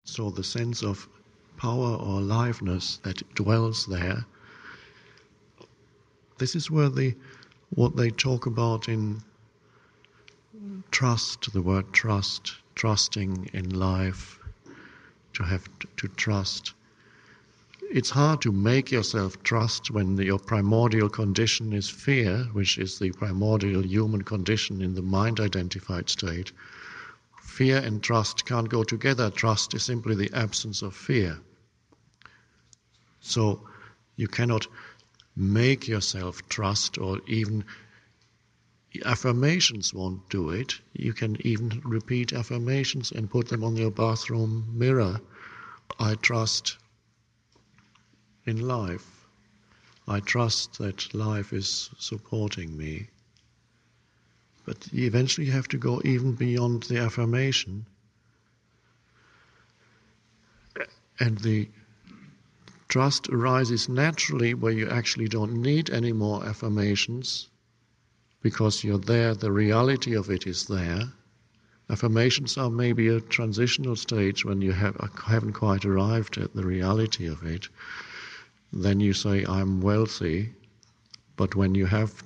So the sense of power or aliveness that dwells there, this is where what they talk about in trust, the word trust, trusting in life, to have to trust. It's hard to make yourself trust when your primordial condition is fear, which is the primordial human condition in the mind-identified state. Fear and trust can't go together. Trust is simply the absence of fear. So you cannot make yourself trust, or even affirmations won't do it. You can even repeat affirmations and put them on your bathroom mirror. I trust in life. I trust that life is supporting me. But eventually you have to go even beyond the affirmation. And the trust arises naturally where you actually don't need any more affirmations, because you're there, the reality of it is there. Affirmations are maybe a transitional stage when you haven't quite arrived at the reality of it. Then you say, I'm wealthy, but when you have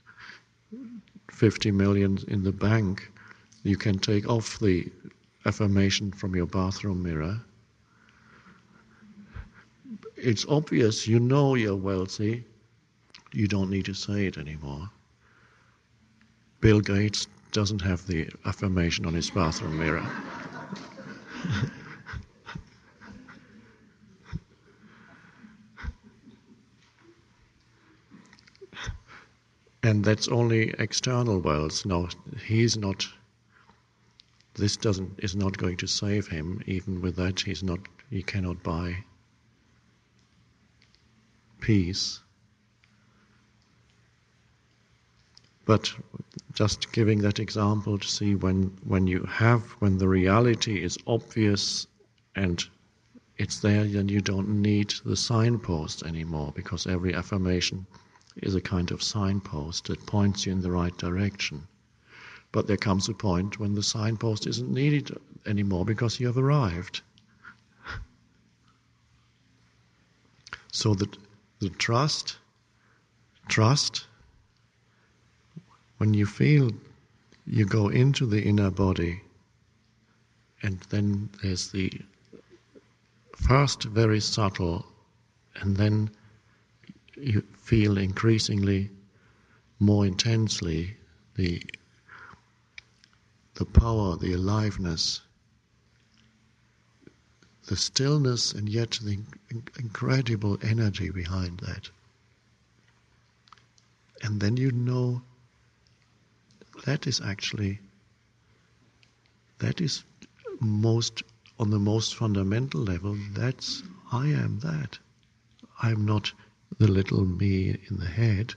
50 million in the bank, you can take off the affirmation from your bathroom mirror. It's obvious, you know you're wealthy, you don't need to say it anymore. Bill Gates doesn't have the affirmation on his bathroom mirror. And that's only external wealth. No, he's not. This is not going to save him. Even with that, he cannot buy peace. But just giving that example to see when the reality is obvious and it's there, then you don't need the signpost anymore, because every affirmation is a kind of signpost that points you in the right direction. But there comes a point when the signpost isn't needed anymore because you have arrived. So that the trust, when you feel you go into the inner body, and then there's the first very subtle, and then you feel increasingly more intensely the power, the aliveness, the stillness, and yet the incredible energy behind that. And then you know that is most, on the most fundamental level, that's, I am that. I'm not the little me in the head.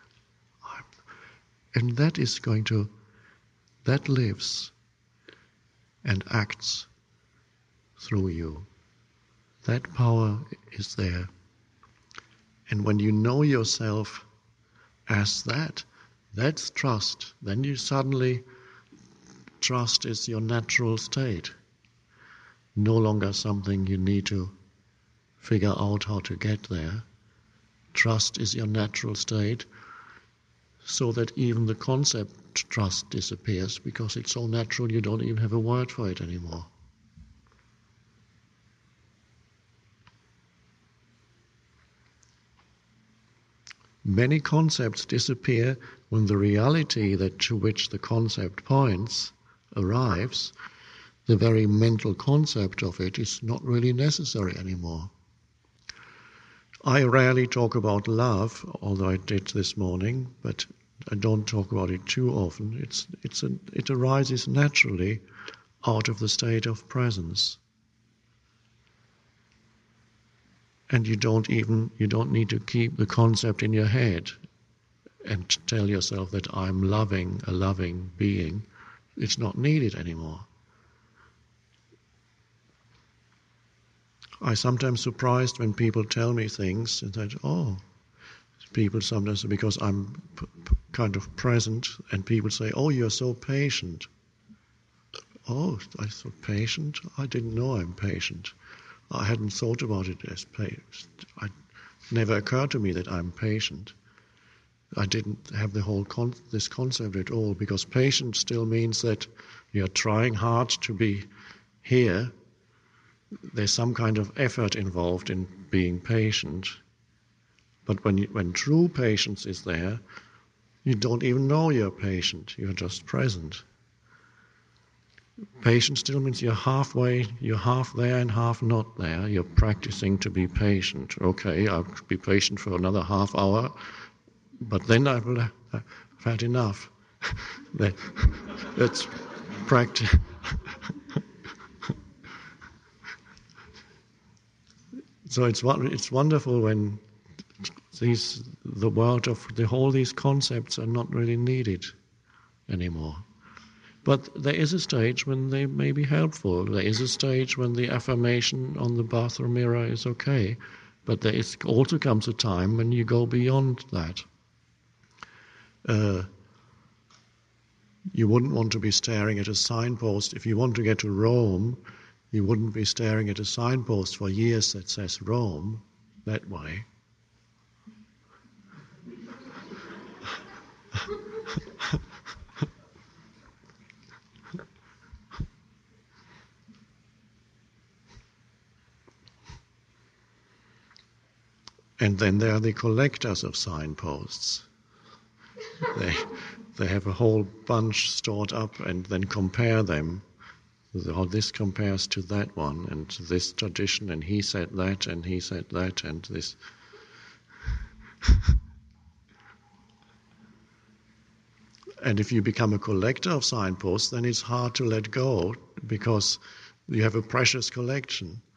And that lives and acts through you. That power is there. And when you know yourself as that, that's trust. Then you suddenly, trust is your natural state. No longer something you need to figure out how to get there. Trust is your natural state, so that even the concept trust disappears, because it's so natural you don't even have a word for it anymore. Many concepts disappear when the reality to which the concept points arrives. The very mental concept of it is not really necessary anymore. I rarely talk about love, although I did this morning, but I don't talk about it too often. It arises naturally out of the state of presence. And you don't need to keep the concept in your head and tell yourself that I'm loving, a loving being. It's not needed anymore. I'm sometimes surprised when people tell me things and that, people sometimes, because I'm kind of present, and people say, oh, you're so patient. oh, I thought patient? I didn't know I'm patient. I hadn't thought about it as patient. It never occurred to me that I'm patient. I didn't have this concept at all, because patient still means that you're trying hard to be here. There's some kind of effort involved in being patient. But when true patience is there, you don't even know you're patient. You're just present. Patience still means you're halfway, you're half there and half not there. You're practicing to be patient. Okay, I'll be patient for another half hour, but then I will have had enough. That's practice. So it's wonderful when the world of all these concepts are not really needed anymore. But there is a stage when they may be helpful. There is a stage when the affirmation on the bathroom mirror is okay. But there also comes a time when you go beyond that. You wouldn't want to be staring at a signpost. If you want to get to Rome, you wouldn't be staring at a signpost for years that says Rome that way. And then there are the collectors of signposts. They have a whole bunch stored up and then compare them. How this compares to that one, and this tradition, and he said that, and he said that, and this. And if you become a collector of signposts, then it's hard to let go, because you have a precious collection.